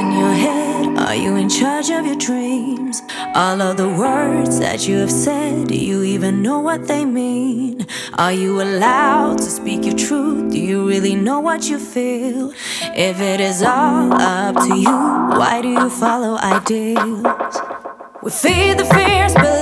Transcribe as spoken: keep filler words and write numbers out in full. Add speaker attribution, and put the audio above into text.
Speaker 1: in your head? Are you in charge of your dreams? All of the words that you have said, do you even know what they mean? Are you allowed to speak your truth? Do you really know what you feel? If it is all up to you, why do you follow ideals? We feed the fears below.